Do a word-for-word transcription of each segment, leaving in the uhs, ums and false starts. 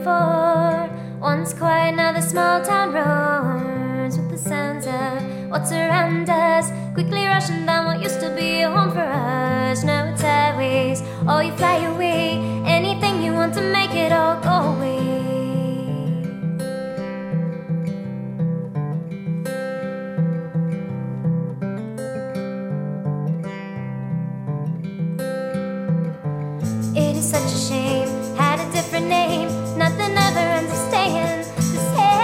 before. Once quiet, now the small town roars with the sounds of what's around us, quickly rushing down what used to be a home for us. Now it's highways, oh you fly away, anything you want to make it all go away. It is such a shame, had a different name, nothing ever ends up staying the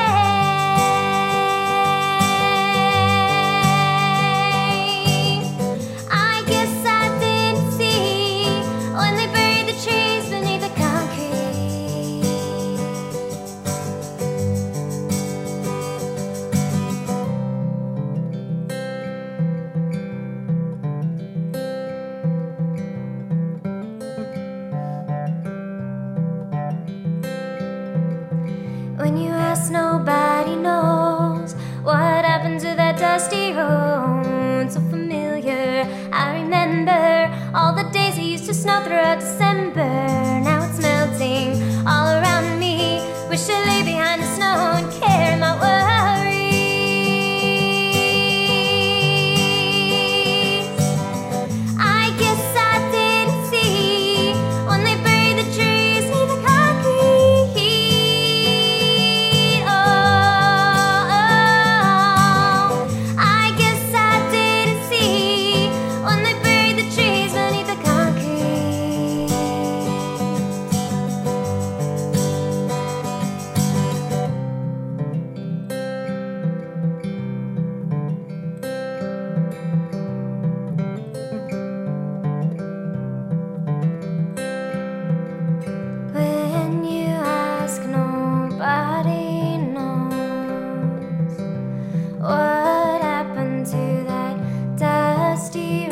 same. I guess I didn't see when they buried the trees beneath the When you ask, nobody knows what happened to that dusty road. So familiar, I remember all the days it used to snow throughout December. Now it's melting all around me. Wish I lay behind the snow and carry my worries. I guess I didn't see when they buried the trees near the concrete. Nobody knows what happened to that dusty